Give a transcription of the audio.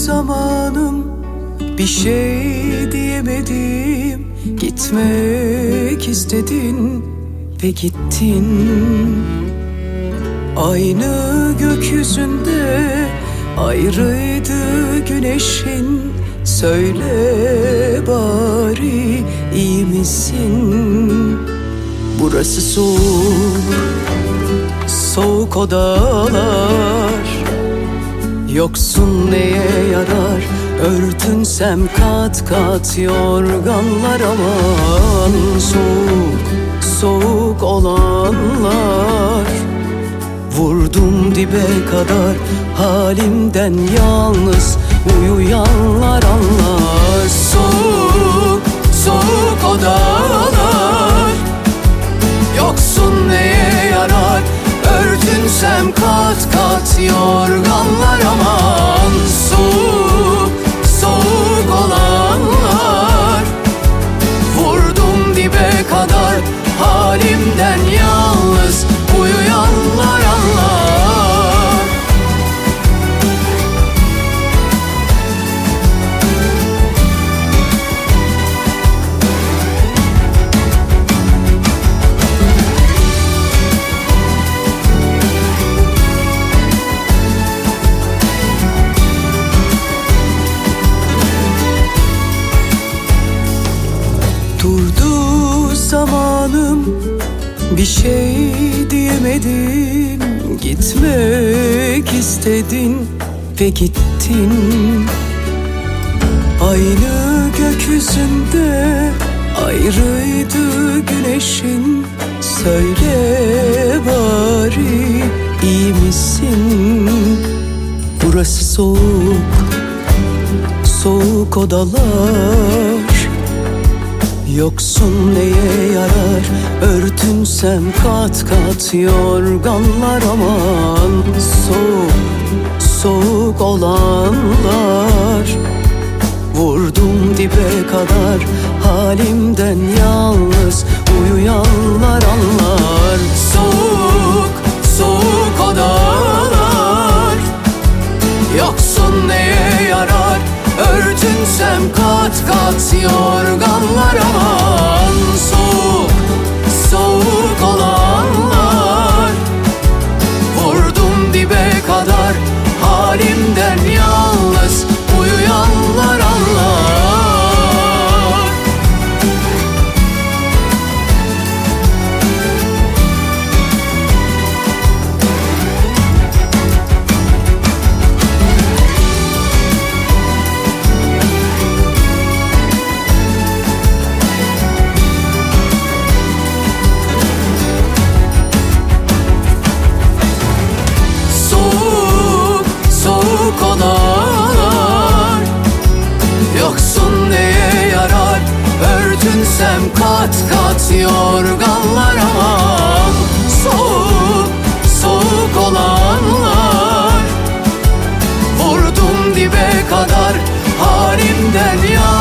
zamanım, bir şey diyemedim. Gitmek istedin ve gittin. Aynı gökyüzünde ayrıydı güneşin. Söyle bari, iyi misin? Burası soğuk, soğuk odalar. Yoksun neye yarar? Örtünsem kat kat yorganlar. Aman soğuk, soğuk olanlar. Vurdum dibe kadar, halimden yalnız uyuyanlar anlar. Soğuk, soğuk odalar. Yoksun neye yarar? Örtünsem kat kat yorganlar. Aman soğuk, soğuk olanlar. Vurdum dibe kadar, halimden yalnız uyuyanlar anlar. Durdu zamanım, bir şey diyemedim. Gitmek istedin ve gittin. Aynı gökyüzünde ayrıydı güneşin. Söyle bari, iyi misin? Burası soğuk, soğuk odalar. Yoksun neye yarar? Örtünsem kat kat yorganlar. Aman soğuk, soğuk olanlar. Vurdum dibe kadar, halimden yalnız uyuyanlar anlar. Soğuk, soğuk odalar. Yoksun neye yarar? Örtünsem kat kat yorganlar. Aman soğuk, soğuk olanlar. Vurdum dibe kadar, halimden yalnız uyuyanlar anlar. Yoksun neye yarar? Örtünsem kat kat yorganlar. Aman soğuk, soğuk olanlar. Vurdum dibe kadar, halimden